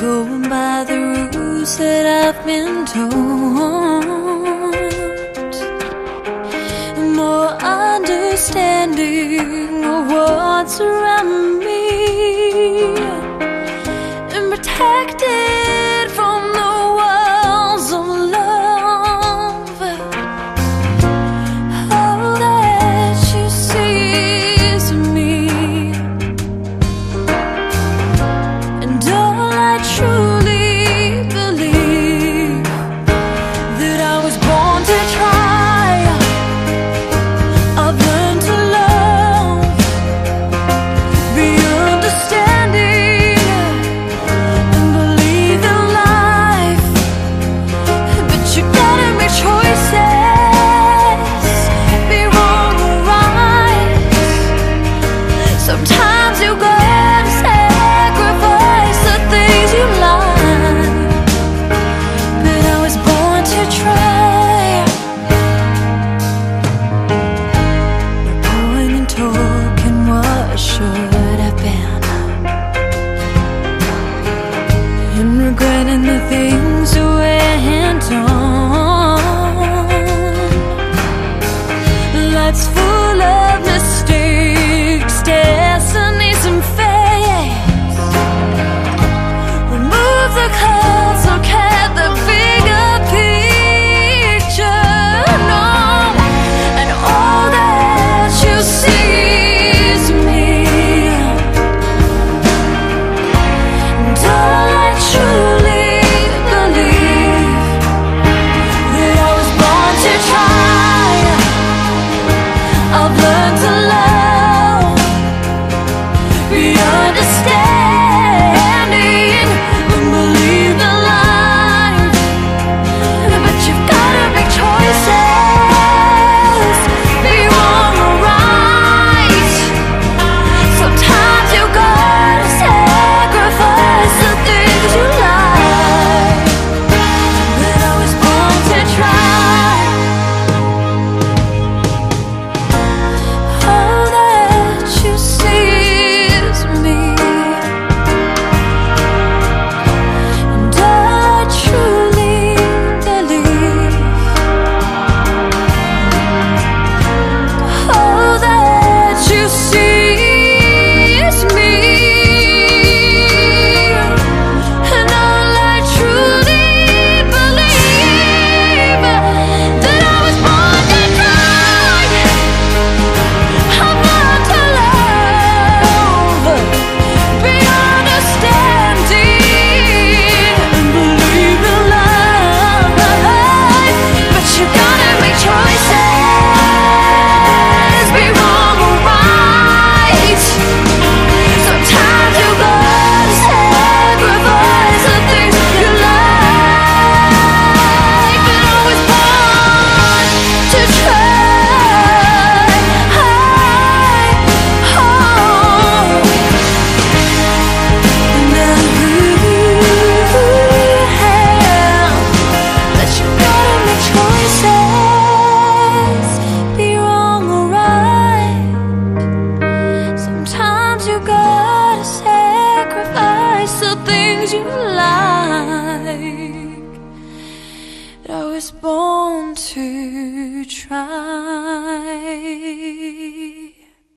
going by the rules that I've been told, more understanding of what's around me, and protected from the walls of love. All that you see is me, and all I truly believe, that I was born to try. I've learned to love, be understanding, and believe in life. But you gotta make choices, be wrong or right. Sometimes you gotta sacrifice the things you like, but I was born to try. No point in talking what should have been, and regretting the things that went on. Life's full of mistakes, destinies and fates. Remove the clouds, look at the bigger picture. No, and all that you see is me, and all I truly believe, that I was born to try. I've learned to love, be understanding, and believe in life. But you've gotta make choices, be wrong or right. Sometimes you gotta sacrifice the things you like, but I was born to try. All that you see is me, and all I truly believe. All that you see is me, and all I truly believe, that I was born to try. I've learned to love, be understanding, and believe in life. But you gotta make choices, be wrong or right. Sometimes you gotta sacrifice the things you like, but I was born to try. Now you have, but you gotta make choices, be wrong or right. Sometimes you gotta sacrifice the things you like. But I was born to try.